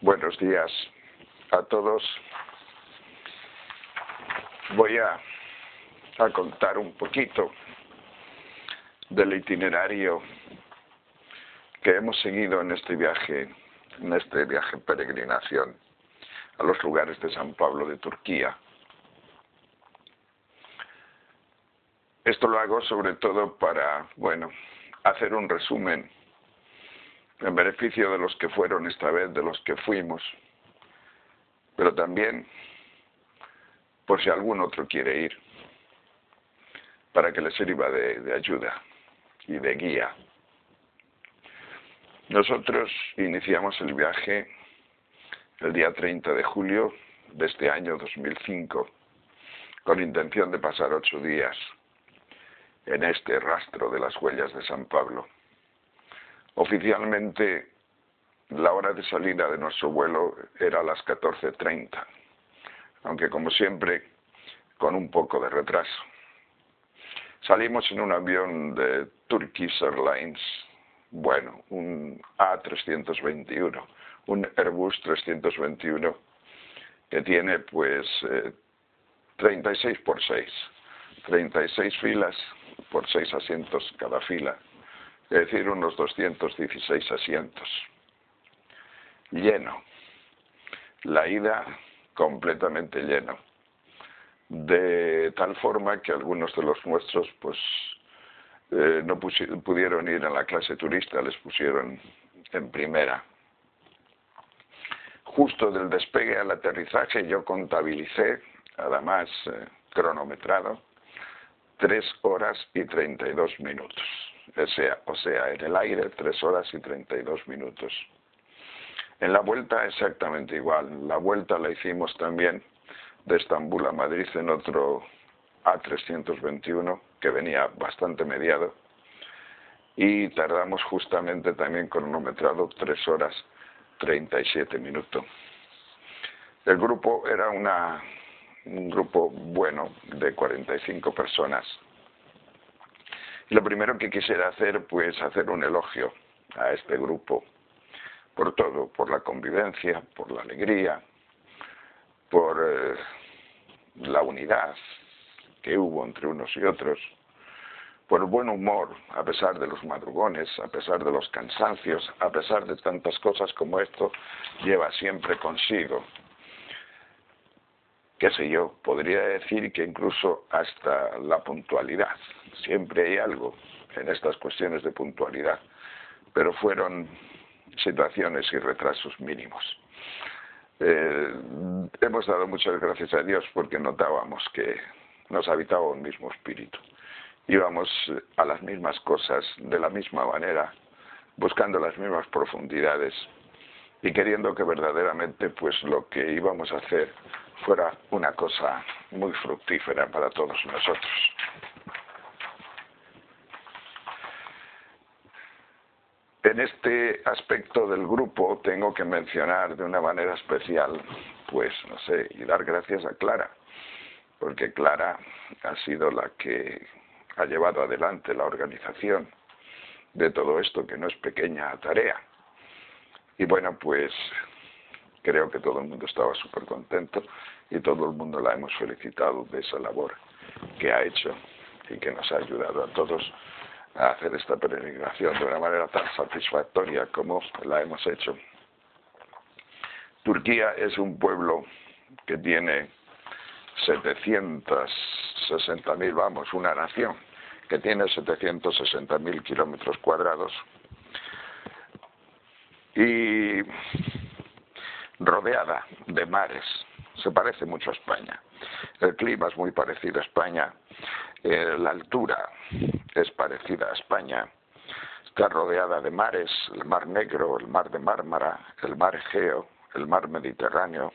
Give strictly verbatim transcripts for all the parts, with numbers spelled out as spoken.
Buenos días a todos. Voy a, a contar un poquito del itinerario que hemos seguido en este viaje, en este viaje peregrinación a los lugares de San Pablo de Turquía. Esto lo hago sobre todo para, bueno, hacer un resumen en beneficio de los que fueron esta vez, de los que fuimos, pero también por si algún otro quiere ir, para que le sirva de, de ayuda y de guía. Nosotros iniciamos el viaje el día treinta de julio de este año dos mil cinco, con intención de pasar ocho días en este rastro de las huellas de San Pablo. Oficialmente, la hora de salida de nuestro vuelo era a las catorce treinta, aunque como siempre, con un poco de retraso. Salimos en un avión de Turkish Airlines, bueno, un A trescientos veintiuno, un Airbus trescientos veintiuno, que tiene pues eh, treinta y seis por seis, treinta y seis filas por seis asientos cada fila. Es decir, unos doscientos dieciséis asientos. Lleno. La ida completamente lleno. De tal forma que algunos de los nuestros pues eh, no pudieron ir en la clase turista, les pusieron en primera. Justo del despegue al aterrizaje yo contabilicé, además eh, cronometrado, tres horas y treinta y dos minutos. O sea, o sea, en el aire, tres horas y treinta y dos minutos. En la vuelta exactamente igual. La vuelta la hicimos también de Estambul a Madrid en otro A trescientos veintiuno, que venía bastante mediado. Y tardamos justamente también cronometrado tres horas treinta y siete minutos. El grupo era una, un grupo bueno de cuarenta y cinco personas. Y lo primero que quisiera hacer, pues, hacer un elogio a este grupo, por todo, por la convivencia, por la alegría, por eh, la unidad que hubo entre unos y otros, por el buen humor, a pesar de los madrugones, a pesar de los cansancios, a pesar de tantas cosas como esto lleva siempre consigo. Qué sé yo, podría decir que incluso hasta la puntualidad. Siempre hay algo en estas cuestiones de puntualidad, pero fueron situaciones y retrasos mínimos. Eh, hemos dado muchas gracias a Dios porque notábamos que nos habitaba un mismo espíritu. Íbamos a las mismas cosas de la misma manera, buscando las mismas profundidades y queriendo que verdaderamente pues lo que íbamos a hacer fuera una cosa muy fructífera para todos nosotros. En este aspecto del grupo tengo que mencionar de una manera especial, pues no sé, y dar gracias a Clara, porque Clara ha sido la que ha llevado adelante la organización de todo esto, que no es pequeña tarea. Y bueno, pues creo que todo el mundo estaba súper contento y todo el mundo la hemos felicitado de esa labor que ha hecho y que nos ha ayudado a todos a hacer esta peregrinación de una manera tan satisfactoria como la hemos hecho. Turquía es un pueblo que tiene setecientos sesenta mil, vamos, una nación que tiene setecientos sesenta mil kilómetros cuadrados y rodeada de mares. Se parece mucho a España. El clima es muy parecido a España. Eh, la altura es parecida a España. Está rodeada de mares, el Mar Negro, el Mar de Mármara, el Mar Egeo, el Mar Mediterráneo.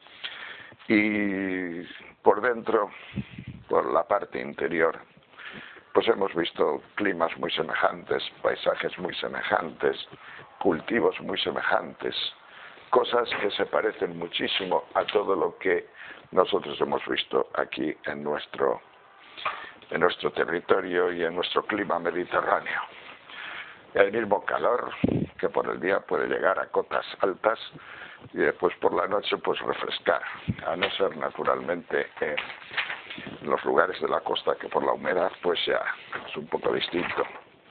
Y por dentro, por la parte interior, pues hemos visto climas muy semejantes, paisajes muy semejantes, cultivos muy semejantes, cosas que se parecen muchísimo a todo lo que nosotros hemos visto aquí en nuestro, en nuestro territorio y en nuestro clima mediterráneo. El mismo calor que por el día puede llegar a cotas altas, y después por la noche pues refrescar, a no ser naturalmente en los lugares de la costa, que por la humedad pues ya es un poco distinto.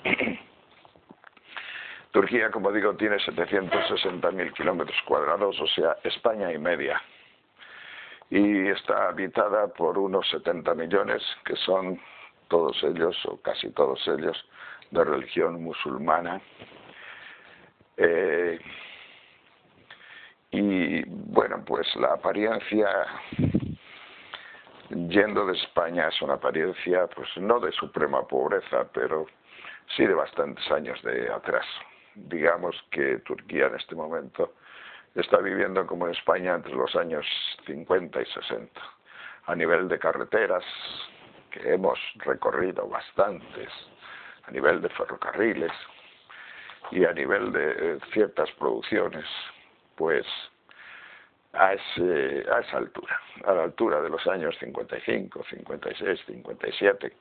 Turquía, como digo, tiene setecientos sesenta mil kilómetros cuadrados, o sea, España y media, y está habitada por unos setenta millones, que son todos ellos, o casi todos ellos, de religión musulmana. Eh, y bueno, pues la apariencia, yendo de España, es una apariencia, pues no de suprema pobreza, pero sí de bastantes años de atraso. Digamos que Turquía en este momento está viviendo como en España entre los años cincuenta y sesenta, a nivel de carreteras, que hemos recorrido bastantes, a nivel de ferrocarriles y a nivel de ciertas producciones, pues a, ese, a esa altura, a la altura de los años cincuenta y cinco, cincuenta y seis, cincuenta y siete,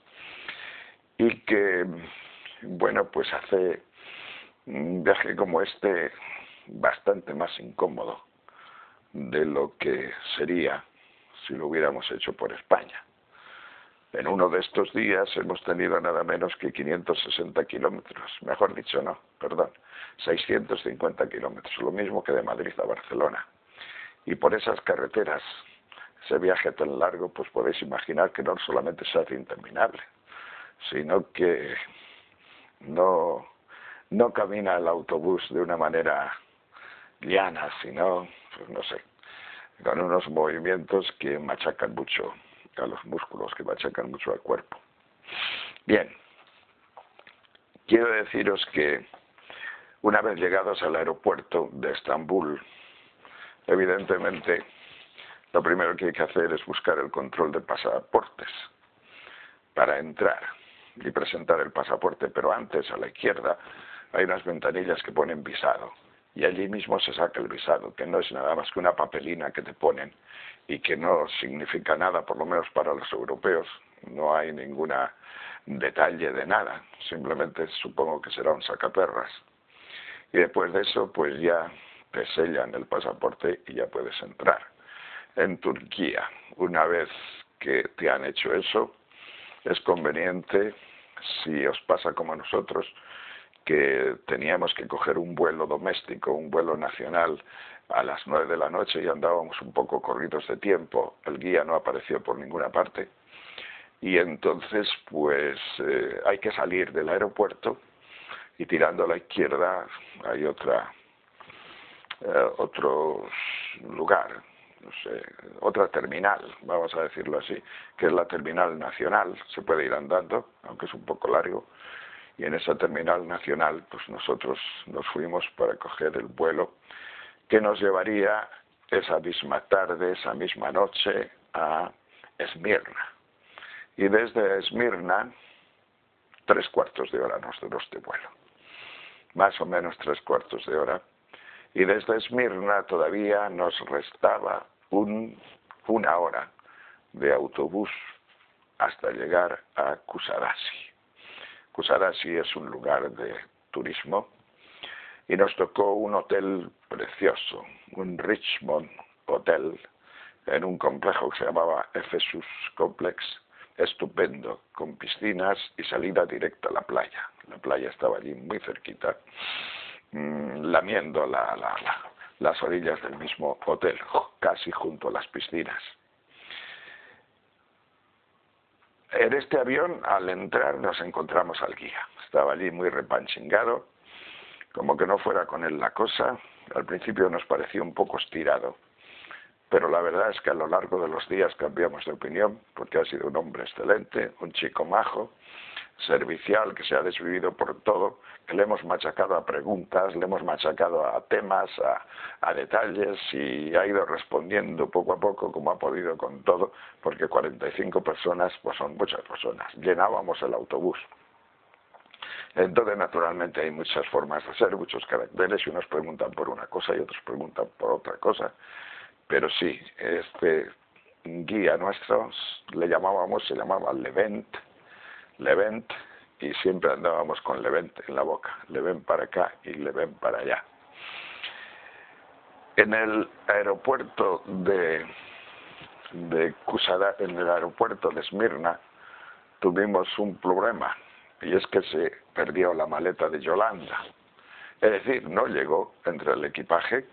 y que, bueno, pues hace un viaje como este bastante más incómodo de lo que sería si lo hubiéramos hecho por España. En uno de estos días hemos tenido nada menos que quinientos sesenta kilómetros, mejor dicho no, perdón, seiscientos cincuenta kilómetros, lo mismo que de Madrid a Barcelona. Y por esas carreteras, ese viaje tan largo, pues podéis imaginar que no solamente se hace interminable, sino que no, no camina el autobús de una manera llana, sino, pues no sé, con unos movimientos que machacan mucho a los músculos, que machacan mucho al cuerpo. Bien, quiero deciros que una vez llegados al aeropuerto de Estambul, evidentemente lo primero que hay que hacer es buscar el control de pasaportes para entrar y presentar el pasaporte, pero antes a la izquierda hay unas ventanillas que ponen visado, y allí mismo se saca el visado, que no es nada más que una papelina que te ponen y que no significa nada, por lo menos para los europeos. No hay ningún detalle de nada, simplemente supongo que será un sacaperras. Y después de eso, pues ya te sellan el pasaporte y ya puedes entrar. En Turquía, una vez que te han hecho eso, es conveniente, si os pasa como a nosotros, que teníamos que coger un vuelo doméstico, un vuelo nacional a las nueve de la noche y andábamos un poco corridos de tiempo, el guía no apareció por ninguna parte, y entonces pues eh, hay que salir del aeropuerto y tirando a la izquierda hay otra, eh, otro lugar, no sé, otra terminal, vamos a decirlo así, que es la terminal nacional. Se puede ir andando, aunque es un poco largo, y en esa terminal nacional pues nosotros nos fuimos para coger el vuelo que nos llevaría esa misma tarde, esa misma noche a Esmirna. Y desde Esmirna, tres cuartos de hora nos duró este vuelo, más o menos tres cuartos de hora. Y desde Esmirna todavía nos restaba un, una hora de autobús hasta llegar a Kusadasi. Kusadasi es un lugar de turismo y nos tocó un hotel precioso, un Richmond Hotel, en un complejo que se llamaba Ephesus Complex, estupendo, con piscinas y salida directa a la playa. La playa estaba allí muy cerquita, mmm, lamiendo la, la, la, las orillas del mismo hotel, casi junto a las piscinas. En este avión, al entrar, nos encontramos al guía. Estaba allí muy repanchingado, como que no fuera con él la cosa. Al principio nos pareció un poco estirado, pero la verdad es que a lo largo de los días cambiamos de opinión, porque ha sido un hombre excelente, un chico majo, servicial, que se ha desvivido por todo, que le hemos machacado a preguntas, le hemos machacado a temas, a, a detalles, y ha ido respondiendo poco a poco como ha podido con todo, porque cuarenta y cinco personas pues son muchas personas, llenábamos el autobús. Entonces, naturalmente, hay muchas formas de ser, muchos caracteres, y unos preguntan por una cosa y otros preguntan por otra cosa, pero sí, este guía nuestro, le llamábamos, se llamaba Levent, Levent, y siempre andábamos con Levent en la boca, Levent para acá y Levent para allá. En el aeropuerto de, de Kusada, en el aeropuerto de Esmirna, tuvimos un problema, y es que se perdió la maleta de Yolanda. Es decir, no llegó entre el equipaje,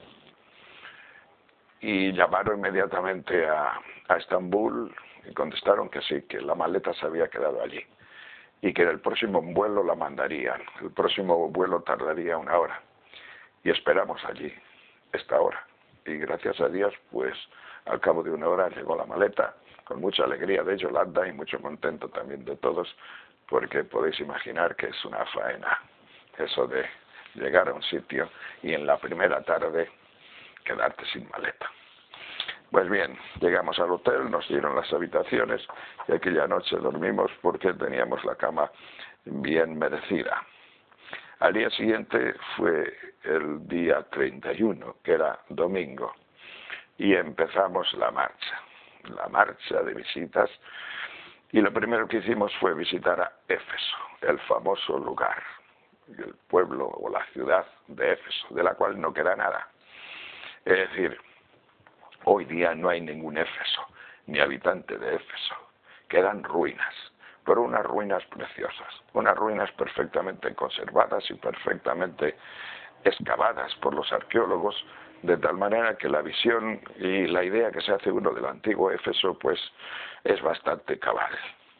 y llamaron inmediatamente a, a Estambul y contestaron que sí, que la maleta se había quedado allí y que en el próximo vuelo la mandarían. El próximo vuelo tardaría una hora y esperamos allí esta hora. Y gracias a Dios, pues al cabo de una hora llegó la maleta, con mucha alegría de Yolanda y mucho contento también de todos, porque podéis imaginar que es una faena eso de llegar a un sitio y en la primera tarde quedarte sin maleta. Pues bien, llegamos al hotel, nos dieron las habitaciones y aquella noche dormimos porque teníamos la cama bien merecida. Al día siguiente fue el día treinta y uno, que era domingo, y empezamos la marcha, la marcha de visitas, y lo primero que hicimos fue visitar a Éfeso, el famoso lugar, el pueblo o la ciudad de Éfeso, de la cual no queda nada. Es decir, hoy día no hay ningún Éfeso, ni habitante de Éfeso. Quedan ruinas, pero unas ruinas preciosas, unas ruinas perfectamente conservadas y perfectamente excavadas por los arqueólogos, de tal manera que la visión y la idea que se hace uno del antiguo Éfeso, pues es bastante cabal.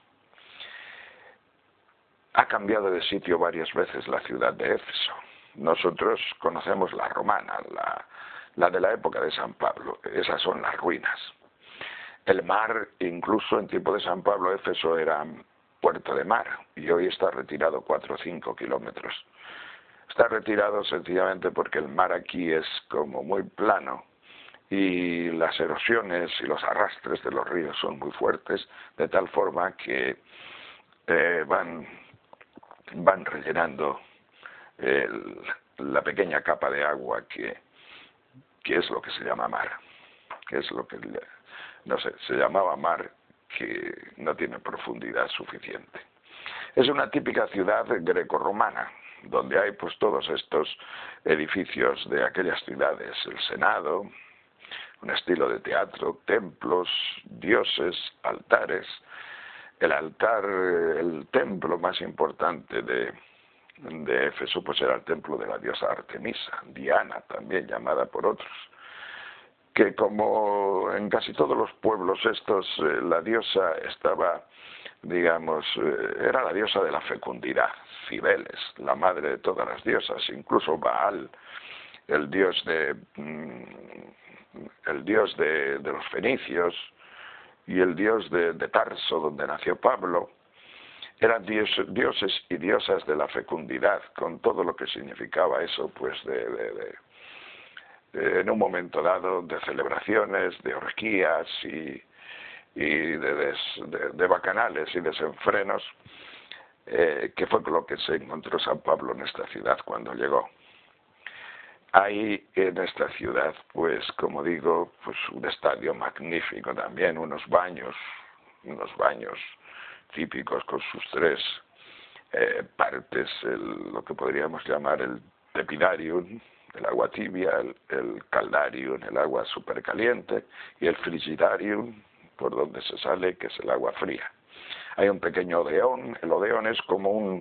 Ha cambiado de sitio varias veces la ciudad de Éfeso. Nosotros conocemos la romana, la la de la época de San Pablo. Esas son las ruinas. El mar, incluso en tiempo de San Pablo, Éfeso era puerto de mar y hoy está retirado cuatro o cinco kilómetros. Está retirado sencillamente porque el mar aquí es como muy plano y las erosiones y los arrastres de los ríos son muy fuertes, de tal forma que eh, van, van rellenando el, la pequeña capa de agua que que es lo que se llama mar, que es lo que, no sé, se llamaba mar, que no tiene profundidad suficiente. Es una típica ciudad grecorromana, donde hay pues todos estos edificios de aquellas ciudades, el Senado, un estilo de teatro, templos, dioses, altares. El altar, el templo más importante de de Éfeso pues era el templo de la diosa Artemisa, Diana también llamada por otros, que como en casi todos los pueblos estos, eh, la diosa estaba, digamos, eh, era la diosa de la fecundidad, Cibeles, la madre de todas las diosas, incluso Baal, el dios de, mm, el dios de, de los fenicios y el dios de, de Tarso, donde nació Pablo, eran dios, dioses y diosas de la fecundidad, con todo lo que significaba eso, pues de, de, de, de en un momento dado, de celebraciones, de orgías y, y de, des, de, de bacanales y desenfrenos, eh, que fue lo que se encontró San Pablo en esta ciudad cuando llegó. Hay en esta ciudad, pues como digo, pues un estadio magnífico también, unos baños, unos baños típicos con sus tres eh, partes, el, lo que podríamos llamar el tepidarium, el agua tibia, el, el caldarium, el agua supercaliente, y el frigidarium, por donde se sale, que es el agua fría. Hay un pequeño odeón, el odeón es como un,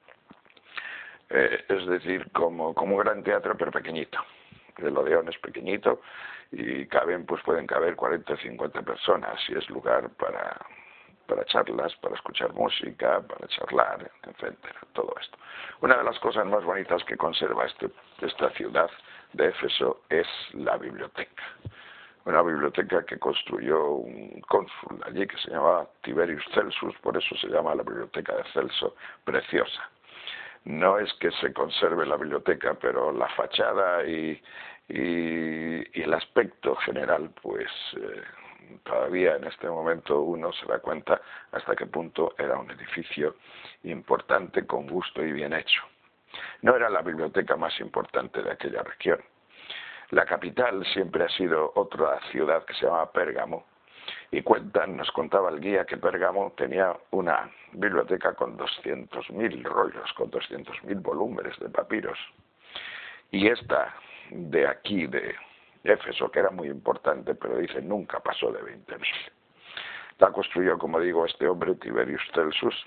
eh, es decir, como, como un gran teatro, pero pequeñito. El odeón es pequeñito y caben, pues pueden caber cuarenta o cincuenta personas, y es lugar para... para charlas, para escuchar música, para charlar, etcétera, todo esto. Una de las cosas más bonitas que conserva este, esta ciudad de Éfeso es la biblioteca. Una biblioteca que construyó un cónsul allí que se llamaba Tiberius Celsus, por eso se llama la biblioteca de Celso, preciosa. No es que se conserve la biblioteca, pero la fachada y, y, y el aspecto general, pues... Eh, todavía en este momento uno se da cuenta hasta qué punto era un edificio importante, con gusto y bien hecho. No era la biblioteca más importante de aquella región. La capital siempre ha sido otra ciudad que se llama Pérgamo, y cuentan, nos contaba el guía, que Pérgamo tenía una biblioteca con doscientos mil rollos, con doscientos mil volúmenes de papiros. Y esta de aquí, de Éfeso, que era muy importante, pero dice nunca pasó de veinte mil. La construyó, como digo, este hombre, Tiberius Celsus.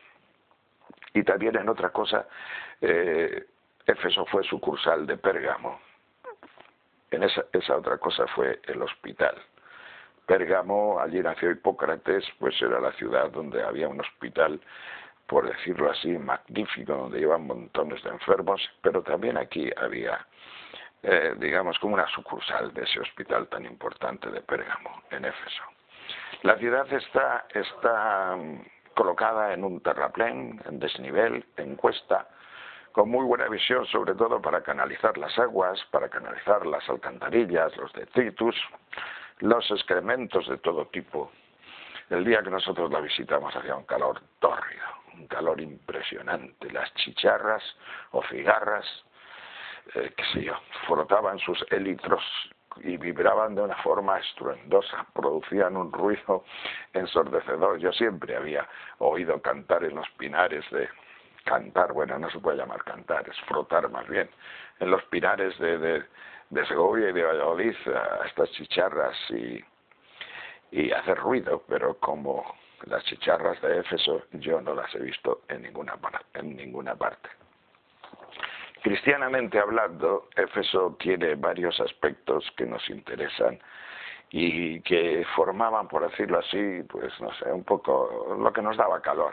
Y también en otra cosa, eh, Éfeso fue sucursal de Pérgamo. En esa, esa otra cosa fue el hospital. Pérgamo, allí nació Hipócrates, pues era la ciudad donde había un hospital, por decirlo así, magnífico, donde iban montones de enfermos, pero también aquí había, eh, digamos, como una sucursal de ese hospital tan importante de Pérgamo, en Éfeso. La ciudad está, está um, colocada en un terraplén, en desnivel, en cuesta, con muy buena visión, sobre todo para canalizar las aguas, para canalizar las alcantarillas, los detritus, los excrementos de todo tipo. El día que nosotros la visitamos hacía un calor tórrido, un calor impresionante. Las chicharras o cigarras, eh, qué sé yo, frotaban sus élitros y vibraban de una forma estruendosa, producían un ruido ensordecedor. Yo siempre había oído cantar en los pinares de... Cantar, bueno, no se puede llamar cantar, es frotar más bien. En los pinares de, de, de Segovia y de Valladolid, a estas chicharras y, y hacer ruido, pero como las chicharras de Éfeso yo no las he visto en ninguna, en ninguna parte. Cristianamente hablando, Éfeso tiene varios aspectos que nos interesan y que formaban, por decirlo así, pues no sé, un poco lo que nos daba calor.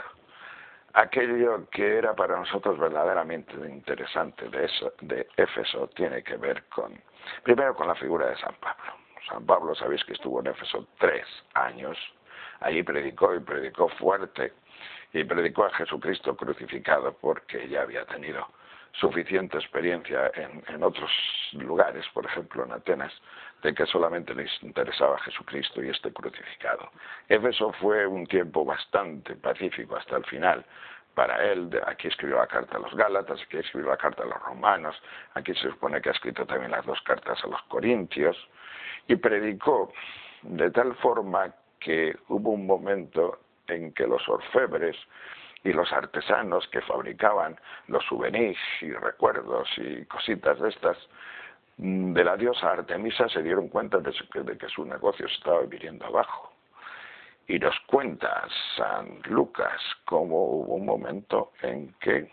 Aquello que era para nosotros verdaderamente interesante de, eso, de Éfeso tiene que ver con, primero con la figura de San Pablo. San Pablo, sabéis que estuvo en Éfeso tres años, allí predicó y predicó fuerte, y predicó a Jesucristo crucificado porque ya había tenido suficiente experiencia en, en otros lugares, por ejemplo en Atenas, de que solamente les interesaba Jesucristo y este crucificado. Éfeso fue un tiempo bastante pacífico hasta el final para él. Aquí escribió la carta a los Gálatas, aquí escribió la carta a los romanos, aquí se supone que ha escrito también las dos cartas a los corintios, y predicó de tal forma que hubo un momento en que los orfebres y los artesanos que fabricaban los souvenirs y recuerdos y cositas de estas, de la diosa Artemisa, se dieron cuenta de que, de que su negocio estaba viniendo abajo. Y nos cuenta San Lucas cómo hubo un momento en que,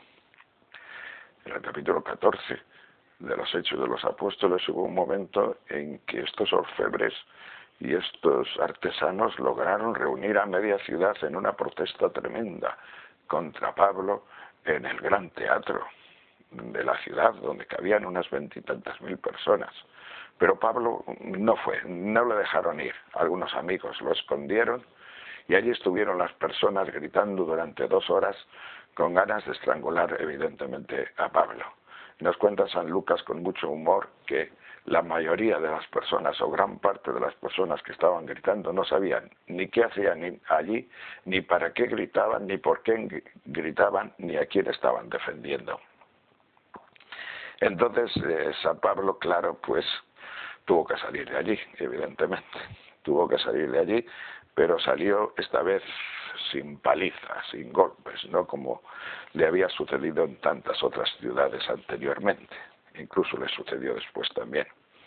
en el capítulo catorce de los Hechos de los Apóstoles, hubo un momento en que estos orfebres y estos artesanos lograron reunir a media ciudad en una protesta tremenda contra Pablo en el gran teatro de la ciudad, donde cabían unas veintitantas mil personas. Pero Pablo no fue, no le dejaron ir. Algunos amigos lo escondieron y allí estuvieron las personas gritando durante dos horas con ganas de estrangular evidentemente a Pablo. Nos cuenta San Lucas con mucho humor que la mayoría de las personas, o gran parte de las personas que estaban gritando, no sabían ni qué hacían allí, ni para qué gritaban, ni por qué gritaban, ni a quién estaban defendiendo. Entonces, eh, San Pablo, claro, pues tuvo que salir de allí, evidentemente. Tuvo que salir de allí, pero salió esta vez sin paliza, sin golpes, no como le había sucedido en tantas otras ciudades anteriormente. Incluso le sucedió después también.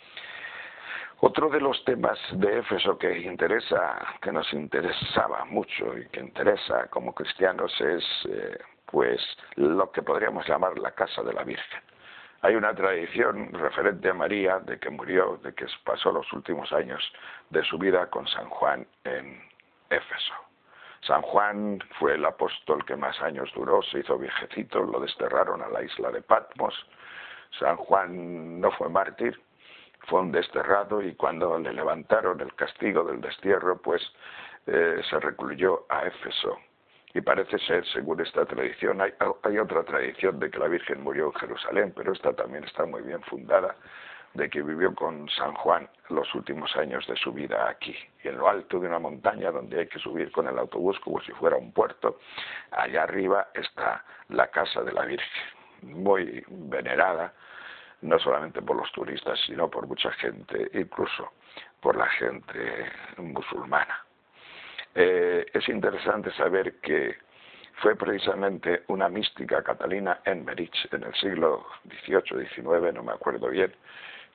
Otro de los temas de Éfeso que interesa, que nos interesaba mucho y que interesa como cristianos es, eh, pues, lo que podríamos llamar la casa de la Virgen. Hay una tradición referente a María de que murió, de que pasó los últimos años de su vida con San Juan en Éfeso. San Juan fue el apóstol que más años duró, se hizo viejecito, lo desterraron a la isla de Patmos. San Juan no fue mártir, fue un desterrado, y cuando le levantaron el castigo del destierro, pues eh, se recluyó a Éfeso. Y parece ser, según esta tradición, hay, hay otra tradición de que la Virgen murió en Jerusalén, pero esta también está muy bien fundada, de que vivió con San Juan los últimos años de su vida aquí, y en lo alto de una montaña donde hay que subir con el autobús como si fuera un puerto. Allá arriba está la casa de la Virgen, muy venerada, no solamente por los turistas, sino por mucha gente, incluso por la gente musulmana. Eh, es interesante saber que fue precisamente una mística, Catalina Emmerich, en el siglo dieciocho diecinueve, no me acuerdo bien,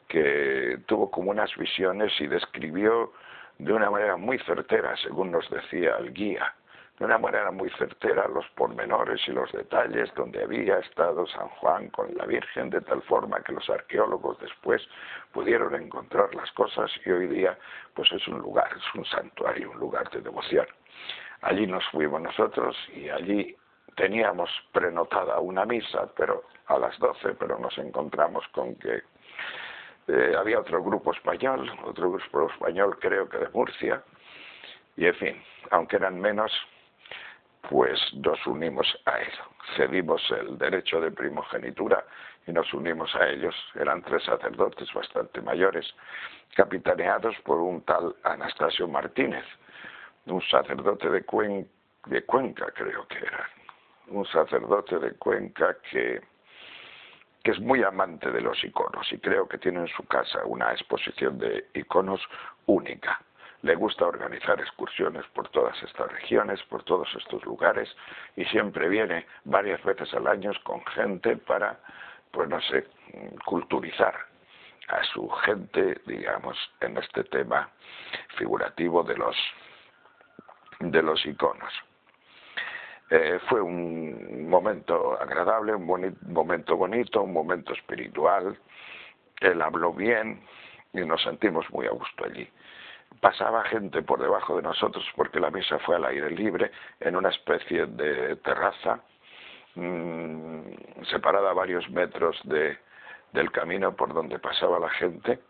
que tuvo como unas visiones y describió de una manera muy certera, según nos decía el guía, de una manera muy certera los pormenores y los detalles donde había estado San Juan con la Virgen, de tal forma que los arqueólogos después pudieron encontrar las cosas y hoy día pues es un lugar, es un santuario, un lugar de devoción. Allí nos fuimos nosotros y allí teníamos prenotada una misa, pero a las doce, pero nos encontramos con que eh, había otro grupo español, otro grupo español creo que de Murcia, y en fin, aunque eran menos, pues nos unimos a él. Cedimos el derecho de primogenitura y nos unimos a ellos. Eran tres sacerdotes bastante mayores, capitaneados por un tal Anastasio Martínez, un sacerdote de, Cuen de Cuenca, creo que era. Un sacerdote de Cuenca que, que es muy amante de los iconos y creo que tiene en su casa una exposición de iconos única. Le gusta organizar excursiones por todas estas regiones, por todos estos lugares, y siempre viene varias veces al año con gente para, pues no sé, culturizar a su gente, digamos, en este tema figurativo de los, de los iconos. Eh, fue un momento agradable, un boni- momento bonito, un momento espiritual. Él habló bien y nos sentimos muy a gusto allí. Pasaba gente por debajo de nosotros porque la misa fue al aire libre, en una especie de terraza, mmm, separada a varios metros de, del camino por donde pasaba la gente.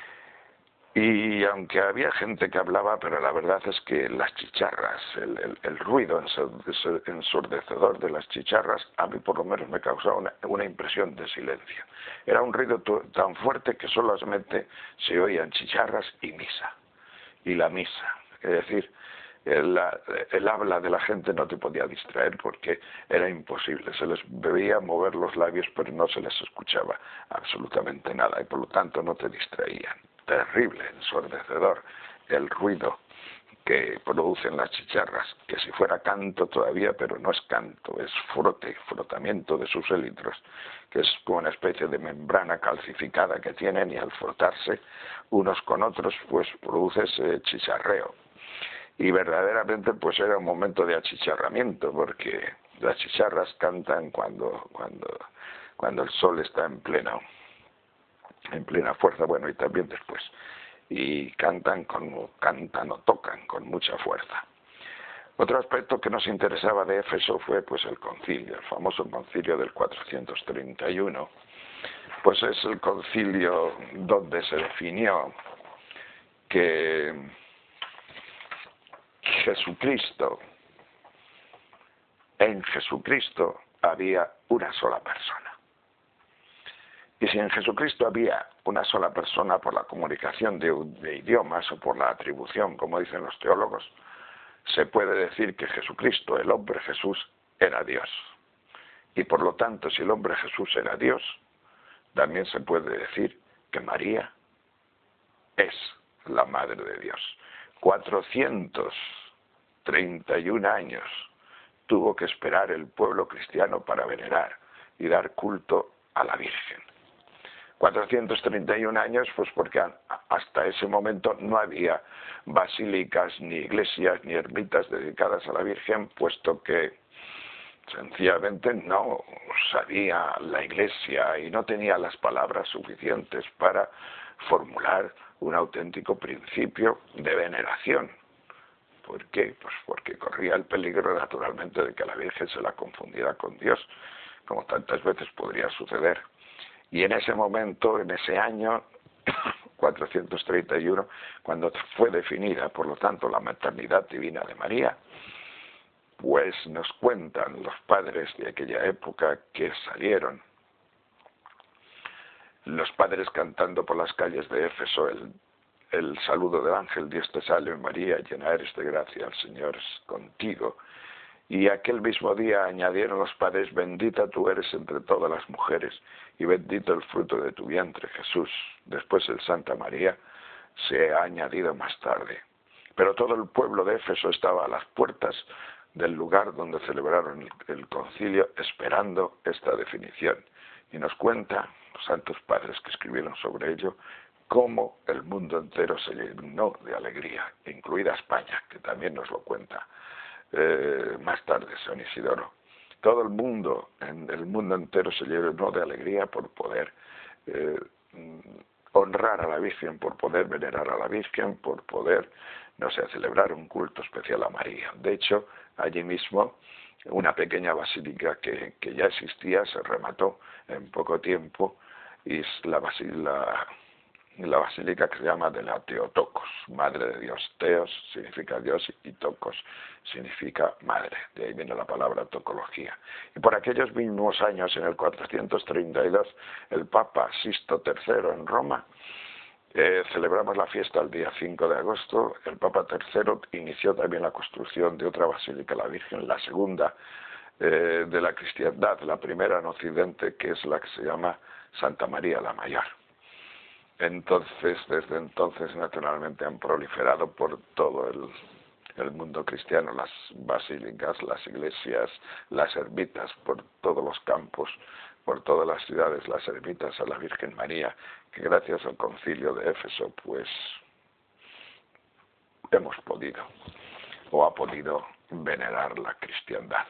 Y aunque había gente que hablaba, pero la verdad es que las chicharras, el, el, el ruido ensordecedor de las chicharras, a mí por lo menos me causaba una, una impresión de silencio. Era un ruido tan fuerte que solamente se oían chicharras y misa. Y la misa, es decir, el, el habla de la gente no te podía distraer porque era imposible, se les veía mover los labios pero no se les escuchaba absolutamente nada y por lo tanto no te distraían. Terrible, ensordecedor el ruido que producen las chicharras, que si fuera canto todavía, pero no es canto, es frote, frotamiento de sus élitros, que es como una especie de membrana calcificada que tienen y al frotarse unos con otros, pues produce ese chicharreo. Y verdaderamente pues era un momento de achicharramiento, porque las chicharras cantan cuando, cuando, cuando el sol está en pleno, en plena fuerza, bueno, y también después. Y cantan, con, cantan o tocan con mucha fuerza. Otro aspecto que nos interesaba de Éfeso fue pues el concilio, el famoso concilio del cuatrocientos treinta y uno. Pues es el concilio donde se definió que Jesucristo, en Jesucristo había una sola persona. Y si en Jesucristo había una sola persona por la comunicación de, de idiomas o por la atribución, como dicen los teólogos, se puede decir que Jesucristo, el hombre Jesús, era Dios. Y por lo tanto, si el hombre Jesús era Dios, también se puede decir que María es la Madre de Dios. cuatrocientos treinta y un años tuvo que esperar el pueblo cristiano para venerar y dar culto a la Virgen. cuatrocientos treinta y un años, pues porque hasta ese momento no había basílicas, ni iglesias, ni ermitas dedicadas a la Virgen, puesto que sencillamente no sabía la iglesia y no tenía las palabras suficientes para formular un auténtico principio de veneración. ¿Por qué? Pues porque corría el peligro naturalmente de que la Virgen se la confundiera con Dios, como tantas veces podría suceder. Y en ese momento, en ese año cuatrocientos treinta y uno, cuando fue definida, por lo tanto, la maternidad divina de María, pues nos cuentan los padres de aquella época que salieron, los padres cantando por las calles de Éfeso el, el saludo del ángel, Dios te salve María, llena eres de gracia, el Señor es contigo. Y aquel mismo día añadieron los padres, bendita tú eres entre todas las mujeres, y bendito el fruto de tu vientre, Jesús. Después el Santa María se ha añadido más tarde. Pero todo el pueblo de Éfeso estaba a las puertas del lugar donde celebraron el, el concilio, esperando esta definición. Y nos cuenta los santos padres que escribieron sobre ello, cómo el mundo entero se llenó de alegría, incluida España, que también nos lo cuenta eh, más tarde San Isidoro. Todo el mundo, en el mundo entero se llenó de alegría por poder eh, honrar a la Virgen, por poder venerar a la Virgen, por poder, no sé, celebrar un culto especial a María. De hecho, allí mismo, una pequeña basílica que, que ya existía se remató en poco tiempo, y es la, la, la basílica que se llama de la Teotocos, Madre de Dios. Teos significa Dios y Tocos significa madre, de ahí viene la palabra tocología. Y por aquellos mismos años, en el cuatrocientos treinta y dos, el Papa Sixto tercero en Roma, eh, celebramos la fiesta el día cinco de agosto, el Papa tercero inició también la construcción de otra basílica, la Virgen, la segunda eh, de la cristiandad, la primera en Occidente, que es la que se llama Santa María la Mayor. Entonces, desde entonces, naturalmente, han proliferado por todo el, el mundo cristiano las basílicas, las iglesias, las ermitas, por todos los campos, por todas las ciudades, las ermitas a la Virgen María, que gracias al concilio de Éfeso, pues, hemos podido, o ha podido, venerar la cristiandad.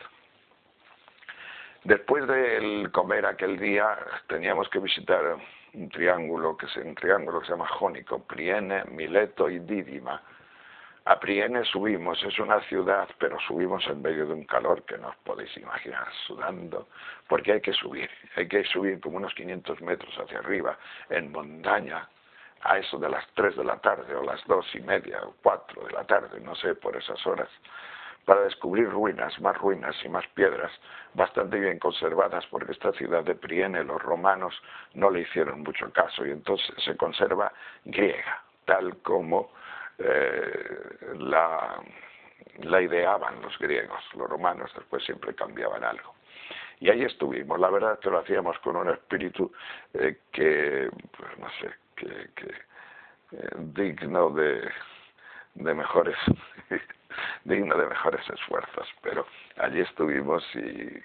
Después de comer aquel día, teníamos que visitar un triángulo que, es, un triángulo que se llama jónico, Priene, Mileto y Dídima. A Priene subimos, es una ciudad, pero subimos en medio de un calor que no os podéis imaginar, sudando, porque hay que subir, hay que subir como unos quinientos metros hacia arriba, en montaña, a eso de las tres de la tarde, o las dos y media, o cuatro de la tarde, no sé, por esas horas, para descubrir ruinas, más ruinas y más piedras, bastante bien conservadas, porque esta ciudad de Priene, los romanos no le hicieron mucho caso, y entonces se conserva griega, tal como eh, la, la ideaban los griegos. Los romanos después siempre cambiaban algo. Y ahí estuvimos, la verdad que lo hacíamos con un espíritu eh, que, pues no sé, que, que eh, digno de, de mejores... digno de mejores esfuerzos, pero allí estuvimos y,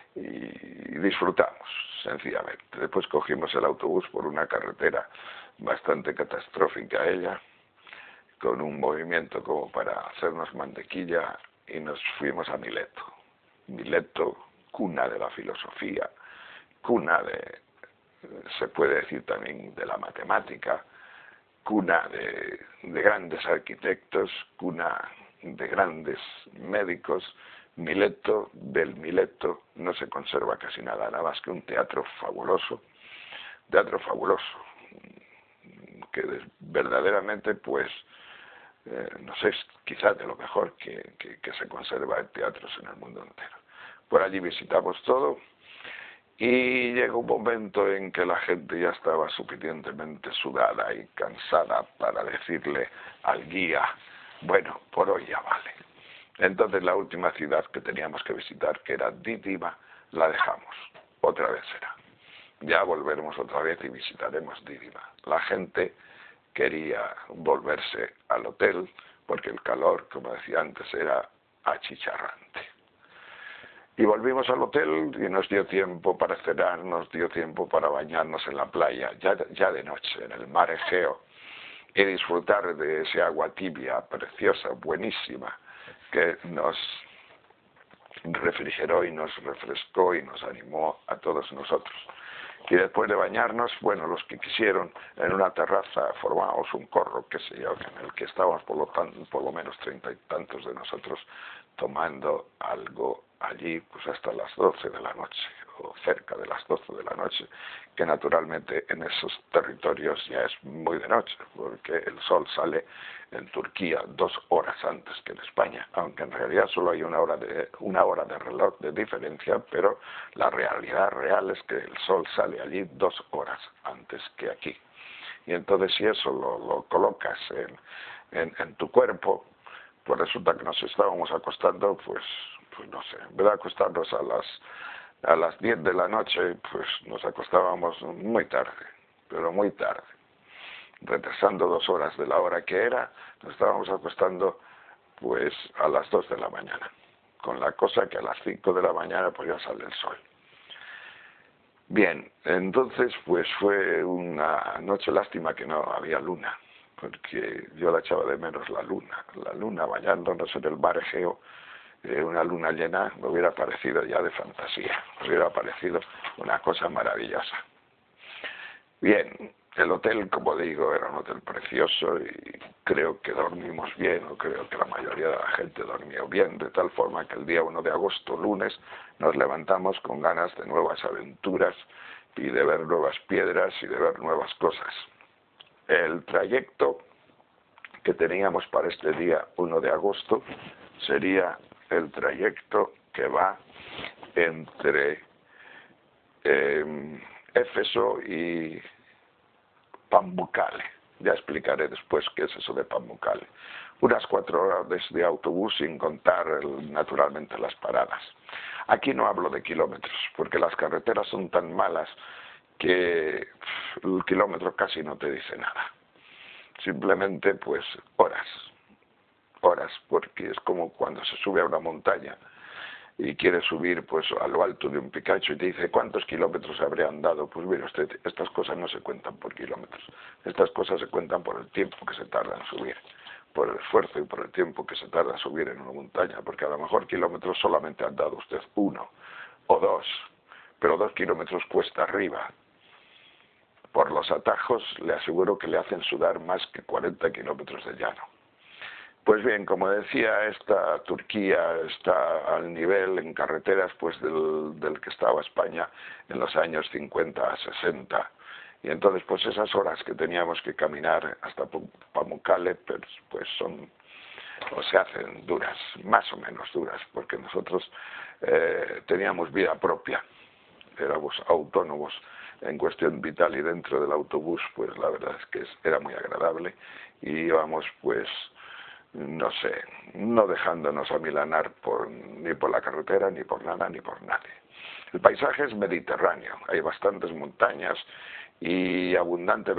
y disfrutamos, sencillamente. Después cogimos el autobús por una carretera bastante catastrófica ella, con un movimiento como para hacernos mantequilla, y nos fuimos a Mileto. Mileto, cuna de la filosofía, cuna de, se puede decir también, de la matemática, cuna de, de grandes arquitectos, cuna de grandes médicos. Mileto, del Mileto no se conserva casi nada, nada más que un teatro fabuloso, teatro fabuloso, que verdaderamente, pues, eh, no sé, quizás de lo mejor que, que, que se conserva en teatros en el mundo entero. Por allí visitamos todo, y llegó un momento en que la gente ya estaba suficientemente sudada y cansada para decirle al guía, bueno, por hoy ya vale. Entonces la última ciudad que teníamos que visitar, que era Dídima, la dejamos. Otra vez será. Ya volveremos otra vez y visitaremos Dídima. La gente quería volverse al hotel porque el calor, como decía antes, era achicharrante. Y volvimos al hotel y nos dio tiempo para cenar, nos dio tiempo para bañarnos en la playa, ya, ya de noche, en el mar Egeo, y disfrutar de ese agua tibia, preciosa, buenísima, que nos refrigeró y nos refrescó y nos animó a todos nosotros. Y después de bañarnos, bueno, los que quisieron, en una terraza formamos un corro, qué sé yo, en el que estábamos por lo, tan, por lo menos treinta y tantos de nosotros tomando algo allí, pues hasta las doce de la noche, o cerca de las doce de la noche, que naturalmente en esos territorios ya es muy de noche, porque el sol sale en Turquía dos horas antes que en España, aunque en realidad solo hay una hora de, una hora de reloj de diferencia, pero la realidad real es que el sol sale allí dos horas antes que aquí. Y entonces si eso lo, lo colocas en, en, en tu cuerpo, pues resulta que nos estábamos acostando, pues, pues no sé, en vez de acostarnos a las a las diez de la noche, pues nos acostábamos muy tarde, pero muy tarde, retrasando dos horas de la hora que era, nos estábamos acostando pues a las dos de la mañana, con la cosa que a las cinco de la mañana pues ya sale el sol. Bien, entonces pues fue una noche, lástima que no había luna, porque yo la echaba de menos la luna, la luna bañándonos en el mar Egeo, eh, una luna llena me hubiera parecido ya de fantasía, me hubiera parecido una cosa maravillosa. Bien, el hotel, como digo, era un hotel precioso y creo que dormimos bien, o creo que la mayoría de la gente dormía bien, de tal forma que el día uno de agosto, lunes, nos levantamos con ganas de nuevas aventuras y de ver nuevas piedras y de ver nuevas cosas. El trayecto que teníamos para este día uno de agosto sería el trayecto que va entre eh, Éfeso y Pamukkale. Ya explicaré después qué es eso de Pamukkale. Unas cuatro horas de autobús sin contar el, naturalmente las paradas. Aquí no hablo de kilómetros, porque las carreteras son tan malas que pff, el kilómetro casi no te dice nada. Simplemente pues horas, horas, porque es como cuando se sube a una montaña y quiere subir pues a lo alto de un picacho y te dice cuántos kilómetros habré andado. Pues mire usted, estas cosas no se cuentan por kilómetros, estas cosas se cuentan por el tiempo que se tarda en subir, por el esfuerzo y por el tiempo que se tarda en subir en una montaña, porque a lo mejor kilómetros solamente ha andado usted uno o dos, pero dos kilómetros cuesta arriba. Por los atajos le aseguro que le hacen sudar más que cuarenta kilómetros de llano. Pues bien, como decía, esta Turquía está al nivel en carreteras pues del, del que estaba España en los años cincuenta a sesenta. Y entonces pues esas horas que teníamos que caminar hasta Pamukkale pues, pues son, o se hacen duras, más o menos duras, porque nosotros eh, teníamos vida propia, éramos autónomos en cuestión vital y dentro del autobús pues la verdad es que era muy agradable y íbamos pues no sé, no dejándonos amilanar por, ni por la carretera, ni por nada, ni por nadie. El paisaje es mediterráneo, hay bastantes montañas y abundante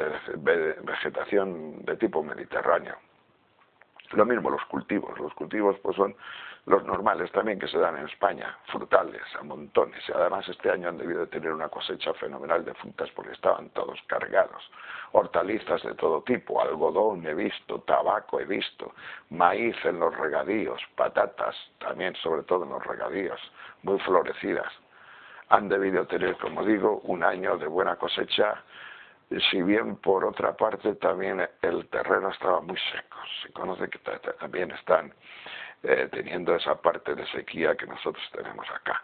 vegetación de tipo mediterráneo. Lo mismo los cultivos, los cultivos pues son los normales también que se dan en España, frutales a montones, y además este año han debido de tener una cosecha fenomenal de frutas porque estaban todos cargados, hortalizas de todo tipo, algodón he visto, tabaco he visto, maíz en los regadíos, patatas también sobre todo en los regadíos, muy florecidas. Han debido tener, como digo, un año de buena cosecha, si bien por otra parte también el terreno estaba muy seco. Se conoce que también están eh, teniendo esa parte de sequía que nosotros tenemos acá.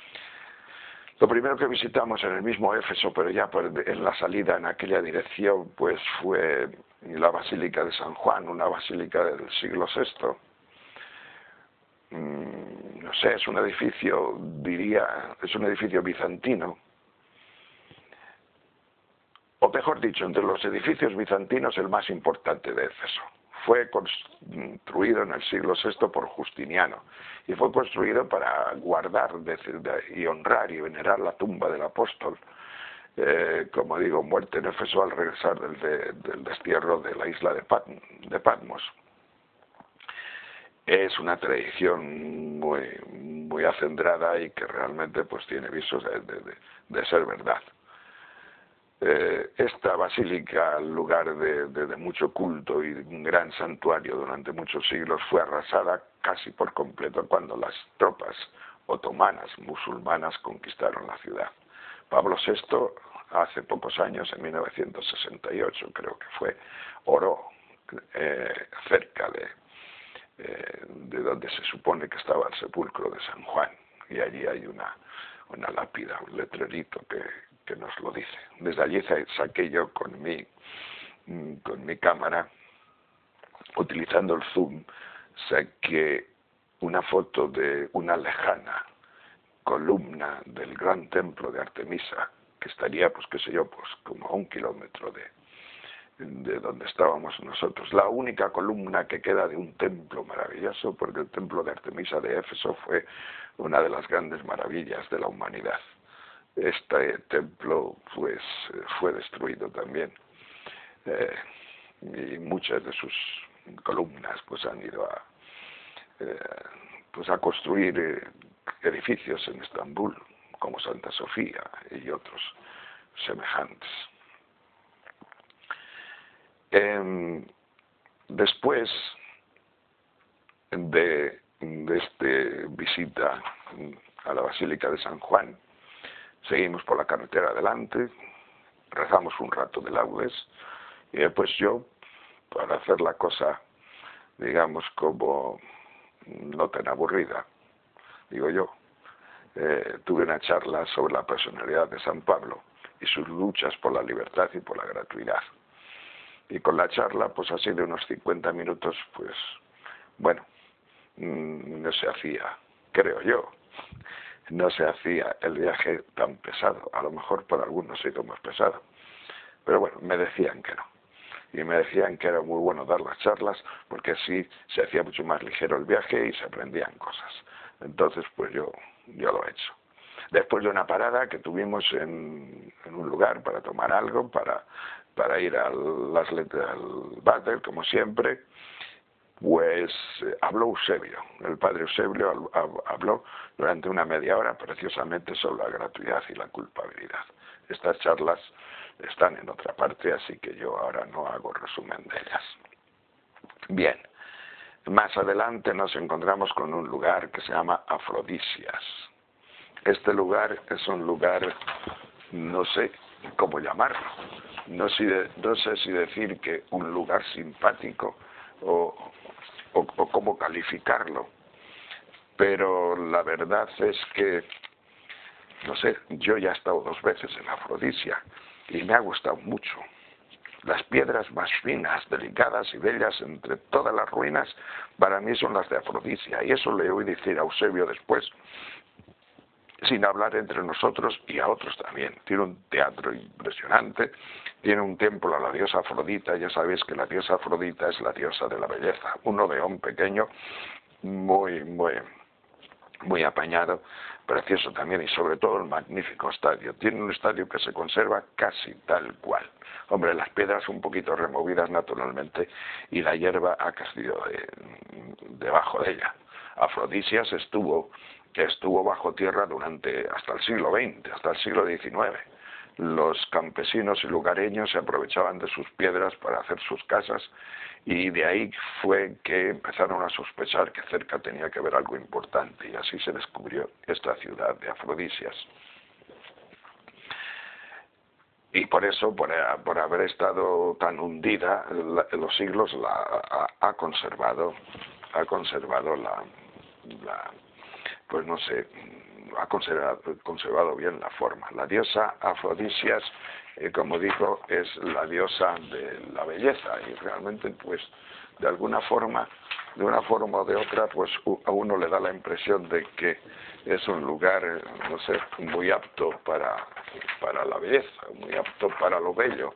Lo primero que visitamos en el mismo Éfeso, pero ya en la salida en aquella dirección, pues fue la Basílica de San Juan, una basílica del siglo sexto. Mm, no sé, es un edificio, diría, es un edificio bizantino. O mejor dicho, entre los edificios bizantinos el más importante de Éfeso. Fue construido en el siglo sexto por Justiniano y fue construido para guardar de, de, y honrar y venerar la tumba del apóstol, eh, como digo, muerto en Éfeso al regresar del, de, del destierro de la isla de, Pat, de Patmos. Es una tradición muy, muy acendrada y que realmente pues tiene visos de, de, de, de ser verdad. Eh, esta basílica, lugar de, de, de mucho culto y un gran santuario durante muchos siglos, fue arrasada casi por completo cuando las tropas otomanas musulmanas conquistaron la ciudad. Pablo sexto, hace pocos años, en mil novecientos sesenta y ocho creo que fue, oró eh, cerca de, eh, de donde se supone que estaba el sepulcro de San Juan, y allí hay una, una lápida, un letrerito que que nos lo dice. Desde allí saqué yo con mi, con mi cámara, utilizando el zoom, saqué una foto de una lejana columna del gran templo de Artemisa, que estaría, pues qué sé yo, pues como a un kilómetro de, de donde estábamos nosotros. La única columna que queda de un templo maravilloso, porque el templo de Artemisa de Éfeso fue una de las grandes maravillas de la humanidad. Este templo pues fue destruido también eh, y muchas de sus columnas pues han ido a eh, pues a construir eh, edificios en Estambul, como Santa Sofía y otros semejantes. Eh, después de, de esta visita a la Basílica de San Juan, seguimos por la carretera adelante, rezamos un rato de laudes, y después yo, para hacer la cosa, digamos, como no tan aburrida, digo yo, eh, tuve una charla sobre la personalidad de San Pablo y sus luchas por la libertad y por la gratuidad. Y con la charla, pues así de unos cincuenta minutos, pues, bueno, no se hacía, creo yo, no se hacía el viaje tan pesado. A lo mejor para algunos ha sido más pesado, pero bueno, me decían que no. Y me decían que era muy bueno dar las charlas, porque así se hacía mucho más ligero el viaje y se aprendían cosas. Entonces, pues yo, yo lo he hecho. Después de una parada que tuvimos en, en un lugar para tomar algo, para, para ir al, las, al váter, como siempre, pues eh, habló Eusebio, el padre Eusebio habló durante una media hora precisamente sobre la gratuidad y la culpabilidad. Estas charlas están en otra parte, así que yo ahora no hago resumen de ellas. Bien, más adelante nos encontramos con un lugar que se llama Afrodisias. Este lugar es un lugar, no sé cómo llamarlo, no sé, no sé si decir que un lugar simpático o, o, o cómo calificarlo, pero la verdad es que, no sé, yo ya he estado dos veces en Afrodisia y me ha gustado mucho. Las piedras más finas, delicadas y bellas entre todas las ruinas, para mí son las de Afrodisia, y eso le oí decir a Eusebio después, sin hablar entre nosotros y a otros también. Tiene un teatro impresionante, tiene un templo a la diosa Afrodita. Ya sabéis que la diosa Afrodita es la diosa de la belleza, un odeón pequeño, muy, muy, muy apañado, precioso también, y sobre todo el magnífico estadio. Tiene un estadio que se conserva casi tal cual. Hombre, las piedras un poquito removidas naturalmente, y la hierba ha crecido de, debajo de ella. Afrodisias estuvo que estuvo bajo tierra durante hasta el siglo veinte, hasta el siglo diecinueve. Los campesinos y lugareños se aprovechaban de sus piedras para hacer sus casas, y de ahí fue que empezaron a sospechar que cerca tenía que haber algo importante, y así se descubrió esta ciudad de Afrodisias. Y por eso, por, por haber estado tan hundida en los siglos, la, ha, ha conservado, ha conservado la, la pues no sé, ha conservado, conservado bien la forma. La diosa Afrodisias, eh, como digo, es la diosa de la belleza, y realmente, pues, de alguna forma, de una forma o de otra, pues a uno le da la impresión de que es un lugar, no sé, muy apto para, para la belleza, muy apto para lo bello.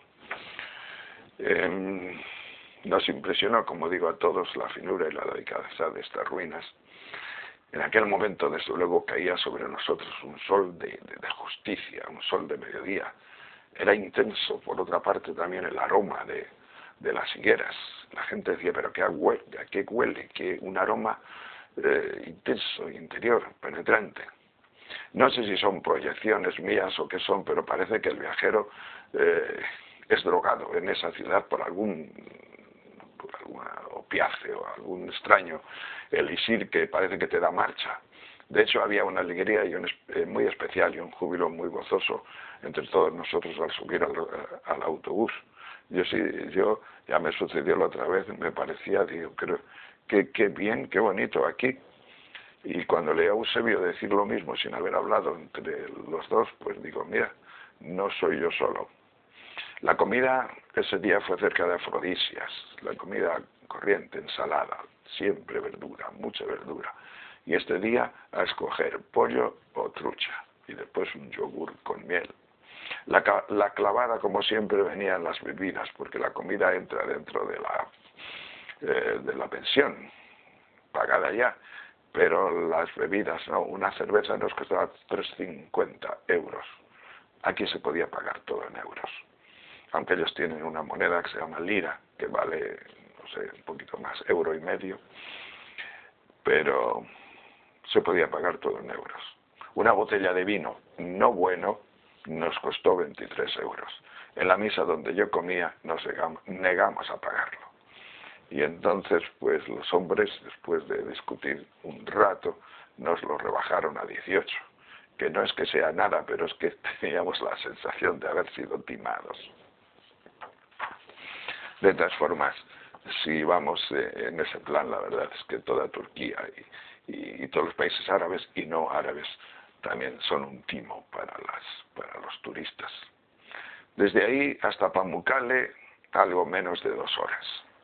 Eh, nos impresionó, como digo, a todos la finura y la delicadeza de estas ruinas. En aquel momento, desde luego, caía sobre nosotros un sol de, de, de justicia, un sol de mediodía. Era intenso, por otra parte, también el aroma de, de las higueras. La gente decía, pero ¿qué huele? ¿A qué huele? Que un aroma eh, intenso, interior, penetrante. No sé si son proyecciones mías o qué son, pero parece que el viajero eh, es drogado en esa ciudad por algún... por alguna opiáceo, algún extraño elixir que parece que te da marcha. De hecho, había una alegría y un, eh, muy especial y un júbilo muy gozoso entre todos nosotros al subir al, al autobús. Yo sí, yo ya me sucedió la otra vez, me parecía, digo, creo, qué, qué bien, qué bonito aquí. Y cuando leí a Eusebio decir lo mismo sin haber hablado entre los dos, pues digo, mira, no soy yo solo. La comida ese día fue cerca de Afrodisias, la comida corriente, ensalada, siempre verdura, mucha verdura. Y este día a escoger pollo o trucha, y después un yogur con miel. La, la clavada, como siempre, venía en las bebidas, porque la comida entra dentro de la, eh, de la pensión, pagada ya, pero las bebidas, no, una cerveza nos costaba tres cincuenta euros. Aquí se podía pagar todo en euros. Aunque ellos tienen una moneda que se llama lira, que vale, no sé, un poquito más, euro y medio, pero se podía pagar todo en euros. Una botella de vino no bueno nos costó veintitrés euros. En la misa donde yo comía nos negamos a pagarlo. Y entonces, pues los hombres, después de discutir un rato, nos lo rebajaron a dieciocho. Que no es que sea nada, pero es que teníamos la sensación de haber sido timados. De todas formas, si vamos eh, en ese plan, la verdad es que toda Turquía y, y, y todos los países árabes y no árabes también son un timo para, las, para los turistas. Desde ahí hasta Pamukkale, algo menos de dos horas.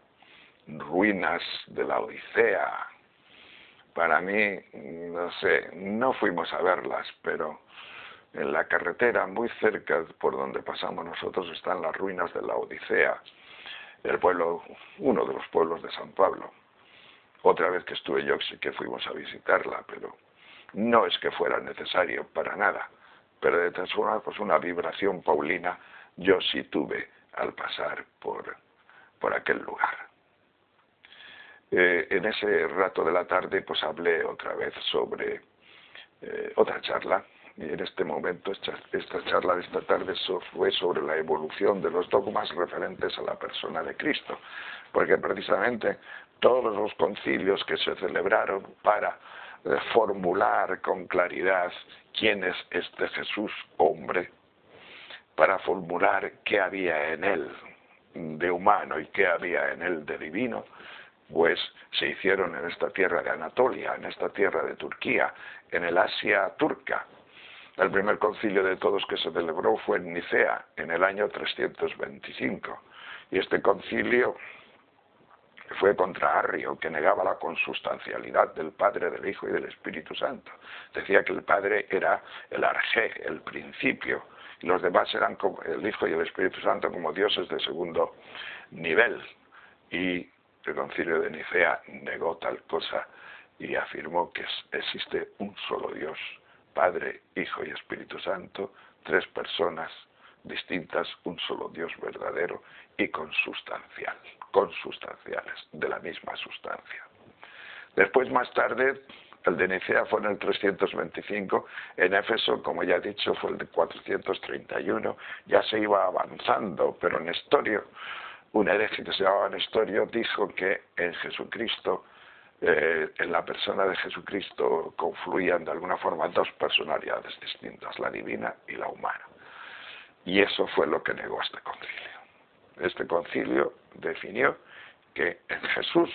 Ruinas de la Odisea. Para mí, no sé, no fuimos a verlas, pero en la carretera muy cerca por donde pasamos nosotros están las ruinas de la Odisea, el pueblo, uno de los pueblos de San Pablo. Otra vez que estuve yo sí que fuimos a visitarla, pero no es que fuera necesario para nada. Pero de todas formas, pues una vibración paulina yo sí tuve al pasar por, por aquel lugar. Eh, en ese rato de la tarde pues hablé otra vez sobre eh, otra charla, y en este momento esta, esta charla de esta tarde so, fue sobre la evolución de los dogmas referentes a la persona de Cristo, porque precisamente todos los concilios que se celebraron para eh, formular con claridad quién es este Jesús hombre, para formular qué había en él de humano y qué había en él de divino, pues se hicieron en esta tierra de Anatolia, en esta tierra de Turquía, en el Asia turca. El primer concilio de todos que se celebró fue en Nicea, en el año trescientos veinticinco. Y este concilio fue contra Arrio, que negaba la consustancialidad del Padre, del Hijo y del Espíritu Santo. Decía que el Padre era el arjé, el principio, y los demás eran como el Hijo y el Espíritu Santo como dioses de segundo nivel. Y el concilio de Nicea negó tal cosa y afirmó que existe un solo Dios, Padre, Hijo y Espíritu Santo, tres personas distintas, un solo Dios verdadero y consustancial, consustanciales, de la misma sustancia. Después, más tarde, el de Nicea fue en el trescientos veinticinco, en Éfeso, como ya he dicho, fue el de cuatrocientos treinta y uno, ya se iba avanzando, pero Nestorio, un hereje que se llamaba Nestorio, dijo que en Jesucristo, eh, en la persona de Jesucristo confluían de alguna forma dos personalidades distintas, la divina y la humana. Y eso fue lo que negó este concilio. Este concilio definió que en Jesús,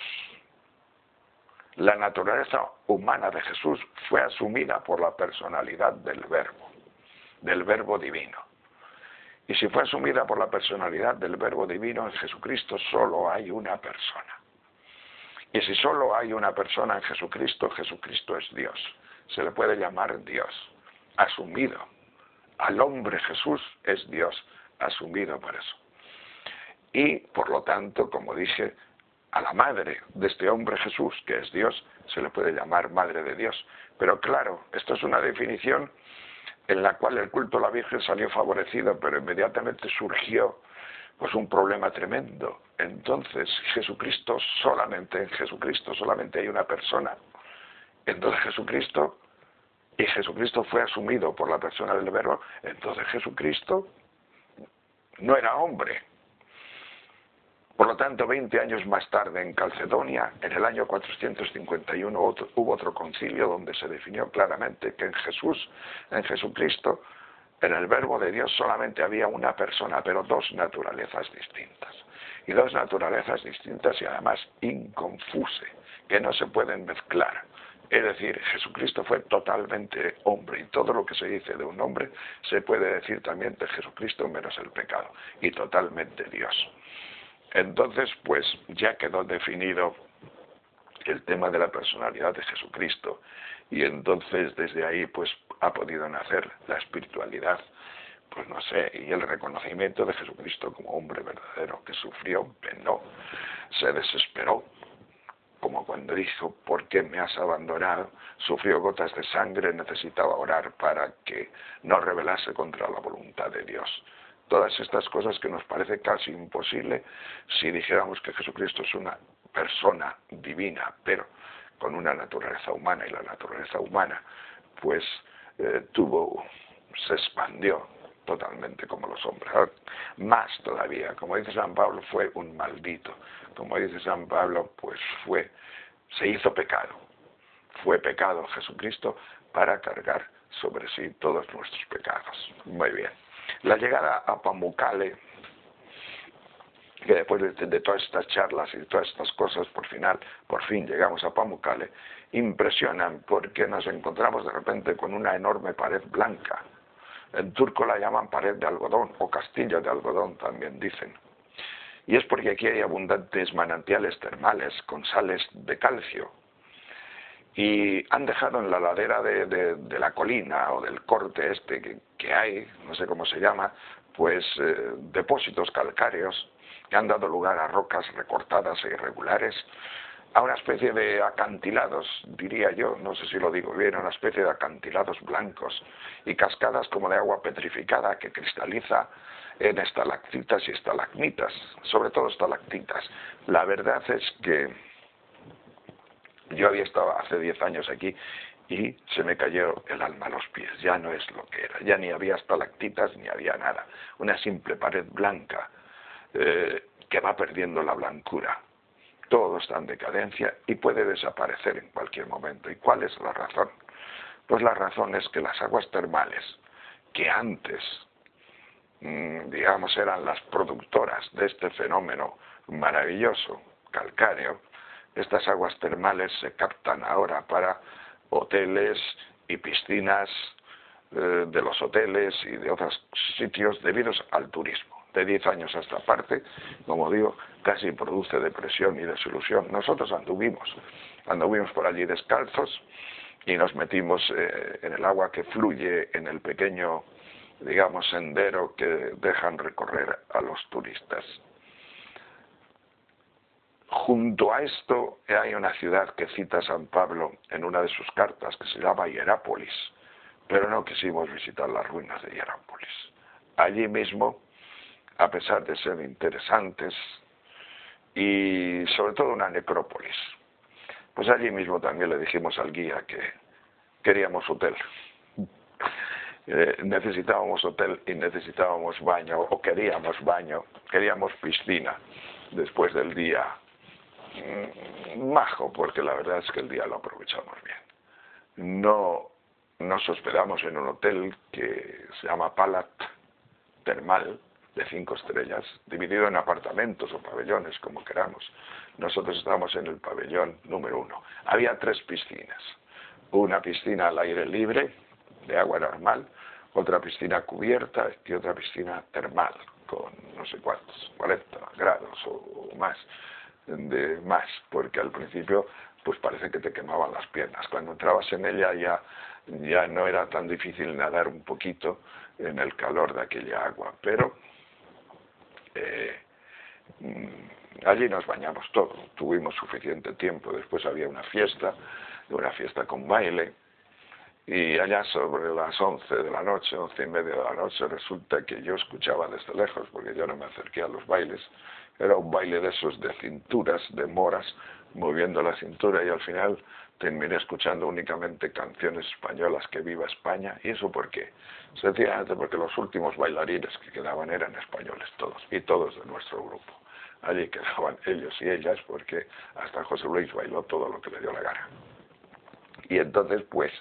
la naturaleza humana de Jesús fue asumida por la personalidad del Verbo, del Verbo divino. Y si fue asumida por la personalidad del Verbo divino, en Jesucristo solo hay una persona. Y si solo hay una persona en Jesucristo, Jesucristo es Dios. Se le puede llamar Dios, asumido. Al hombre Jesús es Dios, asumido por eso. Y, por lo tanto, como dije, a la madre de este hombre Jesús, que es Dios, se le puede llamar Madre de Dios. Pero claro, esto es una definición en la cual el culto a la Virgen salió favorecido, pero inmediatamente surgió pues un problema tremendo. Entonces, Jesucristo solamente, en Jesucristo solamente hay una persona. Entonces Jesucristo, y Jesucristo fue asumido por la persona del Verbo, entonces Jesucristo no era hombre. Por lo tanto, veinte años más tarde, en Calcedonia, en el año cuatrocientos cincuenta y uno, otro, hubo otro concilio donde se definió claramente que en Jesús, en Jesucristo, en el Verbo de Dios solamente había una persona, pero dos naturalezas distintas. Y dos naturalezas distintas y además inconfuse, que no se pueden mezclar. Es decir, Jesucristo fue totalmente hombre, y todo lo que se dice de un hombre se puede decir también de Jesucristo menos el pecado, y totalmente Dios. Entonces, pues ya quedó definido el tema de la personalidad de Jesucristo, y entonces desde ahí pues ha podido nacer la espiritualidad, pues no sé, y el reconocimiento de Jesucristo como hombre verdadero, que sufrió, penó, se desesperó, como cuando dijo, ¿por qué me has abandonado? Sufrió gotas de sangre, necesitaba orar para que no rebelase contra la voluntad de Dios. Todas estas cosas que nos parece casi imposible si dijéramos que Jesucristo es una persona divina, pero con una naturaleza humana, y la naturaleza humana pues eh, tuvo, se expandió totalmente como los hombres. Ahora, más todavía, como dice San Pablo, fue un maldito. Como dice San Pablo, pues fue, se hizo pecado. Fue pecado Jesucristo para cargar sobre sí todos nuestros pecados. Muy bien. La llegada a Pamukkale, que después de, de todas estas charlas y de todas estas cosas, por final, por fin llegamos a Pamukkale, impresionan porque nos encontramos de repente con una enorme pared blanca. En turco la llaman pared de algodón o castillo de algodón también dicen. Y es porque aquí hay abundantes manantiales termales con sales de calcio. Y han dejado en la ladera de, de, de la colina o del corte este que, que hay, no sé cómo se llama, pues eh, depósitos calcáreos que han dado lugar a rocas recortadas e irregulares, a una especie de acantilados, diría yo, no sé si lo digo bien, una especie de acantilados blancos y cascadas como de agua petrificada que cristaliza en estalactitas y estalagmitas, sobre todo estalactitas. La verdad es que yo había estado hace diez años aquí y se me cayó el alma a los pies, ya no es lo que era, ya ni había estalactitas ni había nada, una simple pared blanca eh, que va perdiendo la blancura. Todo está en decadencia y puede desaparecer en cualquier momento. ¿Y cuál es la razón? Pues la razón es que las aguas termales, que antes, mmm, digamos, eran las productoras de este fenómeno maravilloso, calcáreo, estas aguas termales se captan ahora para hoteles y piscinas eh, de los hoteles y de otros sitios debidos al turismo. De diez años a esta parte, como digo, casi produce depresión y desilusión. Nosotros anduvimos, anduvimos por allí descalzos y nos metimos eh, en el agua que fluye en el pequeño, digamos, sendero que dejan recorrer a los turistas. Junto a esto hay una ciudad que cita San Pablo en una de sus cartas que se llama Hierápolis, pero no quisimos visitar las ruinas de Hierápolis. Allí mismo, a pesar de ser interesantes y sobre todo una necrópolis, pues allí mismo también le dijimos al guía que queríamos hotel. Eh, necesitábamos hotel y necesitábamos baño, o queríamos baño, queríamos piscina después del día mmm, majo, porque la verdad es que el día lo aprovechamos bien. No nos hospedamos en un hotel que se llama Palat Termal, de cinco estrellas, dividido en apartamentos o pabellones, como queramos. Nosotros estábamos en el pabellón número uno. Había tres piscinas. Una piscina al aire libre, de agua normal, otra piscina cubierta y otra piscina termal, con no sé cuántos, cuarenta grados o más, de más, porque al principio pues parece que te quemaban las piernas. Cuando entrabas en ella ya, ya no era tan difícil nadar un poquito en el calor de aquella agua, pero eh, allí nos bañamos todo, tuvimos suficiente tiempo. Después había una fiesta, una fiesta con baile, y allá sobre las once de la noche, once y media de la noche, resulta que yo escuchaba desde lejos, porque yo no me acerqué a los bailes, era un baile de esos de cinturas, de moras, moviendo la cintura, y al final terminé escuchando únicamente canciones españolas, que viva España. ¿Y eso por qué? Sencillamente porque los últimos bailarines que quedaban eran españoles todos, y todos de nuestro grupo. Allí quedaban ellos y ellas, porque hasta José Luis bailó todo lo que le dio la gana. Y entonces, pues,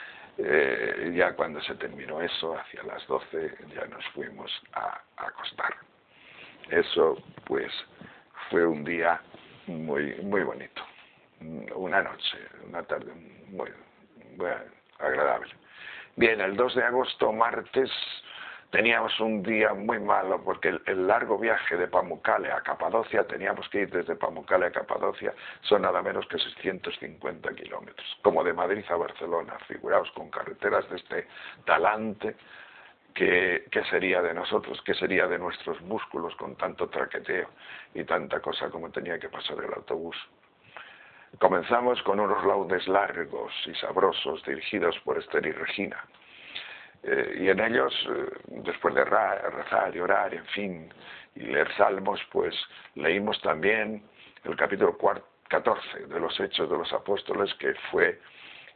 eh, ya cuando se terminó eso, hacia las doce, ya nos fuimos a, a acostar. Eso, pues, fue un día muy, muy bonito. Una noche, una tarde muy, muy agradable. Bien, el dos de agosto, martes, teníamos un día muy malo porque el, el largo viaje de Pamukkale a Capadocia, teníamos que ir desde Pamukkale a Capadocia, son nada menos que seiscientos cincuenta kilómetros, como de Madrid a Barcelona. Figuraos, con carreteras de este talante, ¿qué, qué sería de nosotros? ¿Qué sería de nuestros músculos con tanto traqueteo y tanta cosa como tenía que pasar el autobús? Comenzamos con unos laudes largos y sabrosos dirigidos por Esther y Regina. Eh, y en ellos, eh, después de rezar y orar, en fin, y leer salmos, pues leímos también el capítulo catorce de los Hechos de los Apóstoles, que fue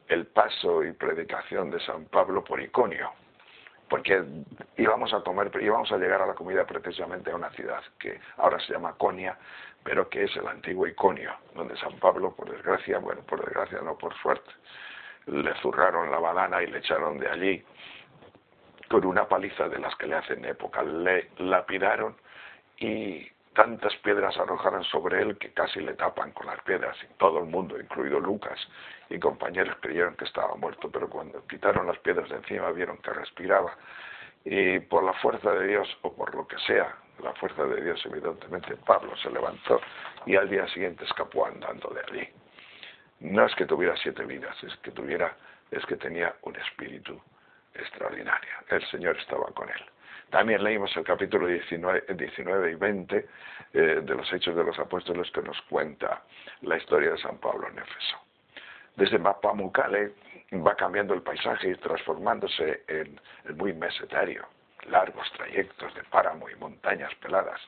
el paso y predicación de San Pablo por Iconio, porque íbamos a comer, íbamos a llegar a la comida precisamente a una ciudad que ahora se llama Konia, pero que es el antiguo Iconio, donde San Pablo, por desgracia, bueno, por desgracia no por suerte, le zurraron la badana y le echaron de allí con una paliza de las que le hacen época. Le lapidaron y tantas piedras arrojaron sobre él que casi le tapan con las piedras, y todo el mundo, incluido Lucas y compañeros, creyeron que estaba muerto, pero cuando quitaron las piedras de encima vieron que respiraba, y por la fuerza de Dios, o por lo que sea, la fuerza de Dios, evidentemente, Pablo se levantó y al día siguiente escapó andando de allí. No es que tuviera siete vidas, es que tuviera, es que tenía un espíritu extraordinario. El Señor estaba con él. También leímos el capítulo diecinueve y veinte eh, de los Hechos de los Apóstoles, que nos cuenta la historia de San Pablo en Éfeso. Desde Pamukkale va cambiando el paisaje y transformándose en, en muy mesetario, largos trayectos de páramo y montañas peladas,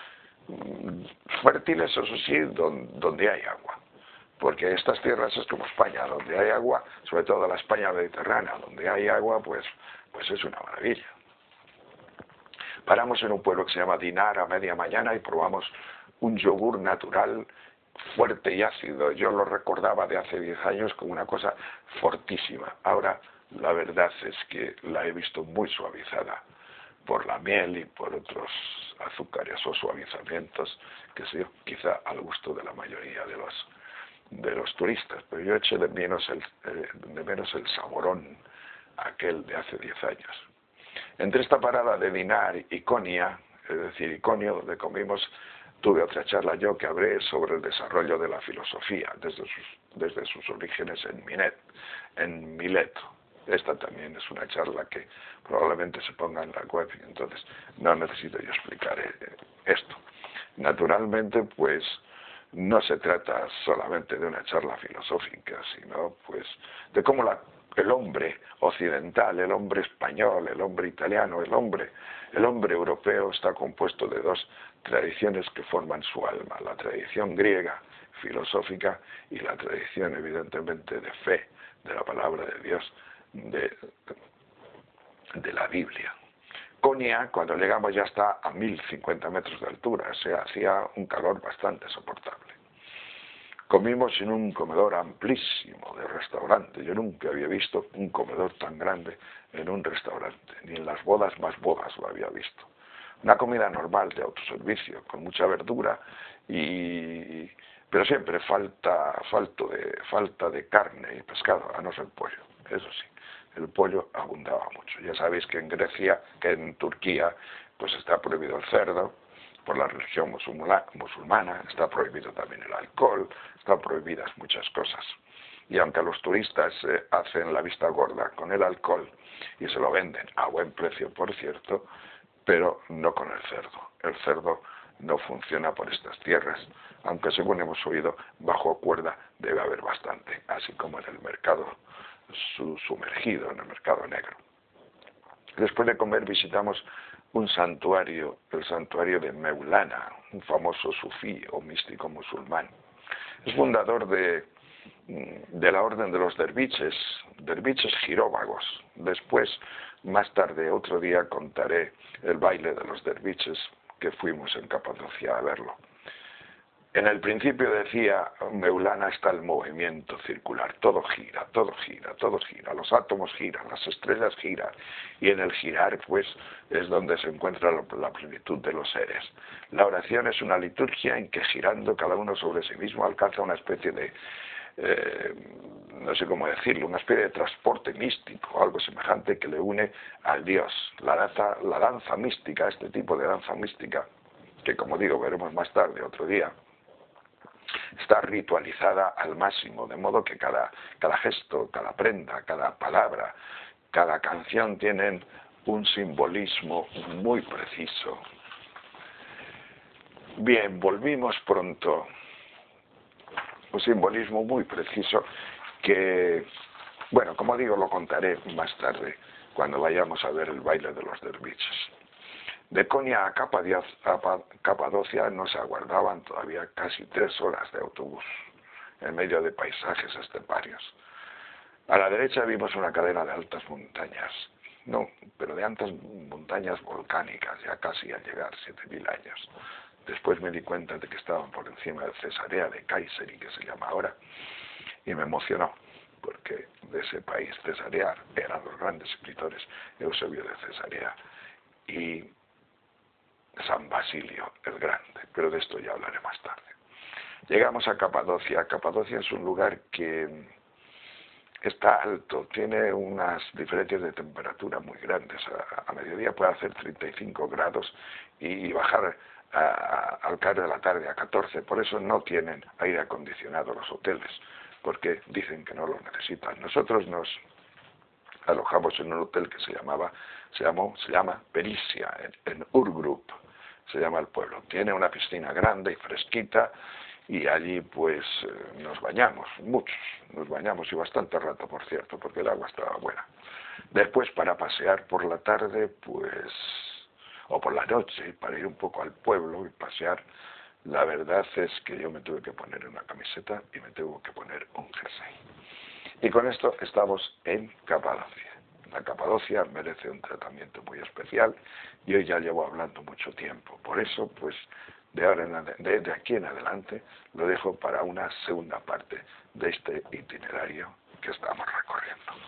fértiles, eso sí, don, donde hay agua, porque estas tierras es como España, donde hay agua, sobre todo la España mediterránea, donde hay agua, pues, pues es una maravilla. Paramos en un pueblo que se llama Dinar a media mañana y probamos un yogur natural fuerte y ácido. Yo lo recordaba de hace diez años como una cosa fortísima. Ahora la verdad es que la he visto muy suavizada por la miel y por otros azúcares o suavizamientos que son quizá al gusto de la mayoría de los de los turistas, pero yo eché de menos el, eh, de menos el saborón aquel de hace diez años. Entre esta parada de Dinar y Konia, es decir, Iconio, donde comimos, tuve otra charla yo que hablé sobre el desarrollo de la filosofía desde sus, desde sus orígenes en Milet, en Mileto. Esta también es una charla que probablemente se ponga en la web, y entonces no necesito yo explicar esto. Naturalmente, pues, no se trata solamente de una charla filosófica, sino pues de cómo la, el hombre occidental, el hombre español, el hombre italiano, el hombre, el hombre europeo está compuesto de dos tradiciones que forman su alma, la tradición griega filosófica y la tradición evidentemente de fe, de la palabra de Dios, de, de la Biblia. Konia, cuando llegamos, ya está a mil cincuenta metros de altura, o sea, hacía un calor bastante soportable. Comimos en un comedor amplísimo de restaurante. Yo nunca había visto un comedor tan grande en un restaurante, ni en las bodas más bodas lo había visto. Una comida normal de autoservicio, con mucha verdura, y pero siempre falta, falto de, falta de carne y pescado, a no ser pollo, eso sí. El pollo abundaba mucho. Ya sabéis que en Grecia, que en Turquía, pues está prohibido el cerdo por la religión musulmana, está prohibido también el alcohol, están prohibidas muchas cosas. Y aunque los turistas eh, hacen la vista gorda con el alcohol y se lo venden a buen precio, por cierto, pero no con el cerdo. El cerdo no funciona por estas tierras, aunque según hemos oído, bajo cuerda debe haber bastante, así como en el mercado sumergido, en el mercado negro. Después de comer visitamos un santuario, el santuario de Meulana, un famoso sufí o místico musulmán. Es fundador de, de la orden de los derviches, derviches giróvagos. Después, más tarde, otro día contaré el baile de los derviches que fuimos en Capadocia a verlo. En el principio decía Meulana está el movimiento circular, todo gira, todo gira, todo gira, los átomos giran, las estrellas giran, y en el girar pues es donde se encuentra la plenitud de los seres. La oración es una liturgia en que girando cada uno sobre sí mismo alcanza una especie de, eh, no sé cómo decirlo, una especie de transporte místico, algo semejante que le une al Dios. La danza, la danza mística, este tipo de danza mística, que como digo veremos más tarde, otro día, está ritualizada al máximo, de modo que cada, cada gesto, cada prenda, cada palabra, cada canción tienen un simbolismo muy preciso. Bien, volvimos pronto. Un simbolismo muy preciso que, bueno, como digo, lo contaré más tarde, cuando vayamos a ver el baile de los derviches. De Konia a Capadocia nos aguardaban todavía casi tres horas de autobús, en medio de paisajes esteparios. A la derecha vimos una cadena de altas montañas, no, pero de altas montañas volcánicas, ya casi al llegar, siete mil años. Después me di cuenta de que estaban por encima de Cesarea de Kayseri, que se llama ahora, y me emocionó, porque de ese país, Cesarea, eran los grandes escritores, Eusebio de Cesarea y San Basilio el Grande, pero de esto ya hablaré más tarde. Llegamos a Capadocia. Capadocia es un lugar que está alto, tiene unas diferencias de temperatura muy grandes. A, a mediodía puede hacer treinta y cinco grados y bajar a, a, al caer de la tarde a catorce. Por eso no tienen aire acondicionado los hoteles, porque dicen que no lo necesitan. Nosotros nos alojamos en un hotel que se llamaba, se llamó, se llama Perisia, en, en Urgrup, se llama el pueblo. Tiene una piscina grande y fresquita, y allí pues nos bañamos, muchos, nos bañamos y bastante rato, por cierto, porque el agua estaba buena. Después, para pasear por la tarde, pues, o por la noche, para ir un poco al pueblo y pasear, la verdad es que yo me tuve que poner una camiseta y me tuve que poner un jersey. Y con esto estamos en Capadocia. La Capadocia merece un tratamiento muy especial y hoy ya llevo hablando mucho tiempo. Por eso, pues, de ahora en ade- de, de aquí en adelante lo dejo para una segunda parte de este itinerario que estamos recorriendo.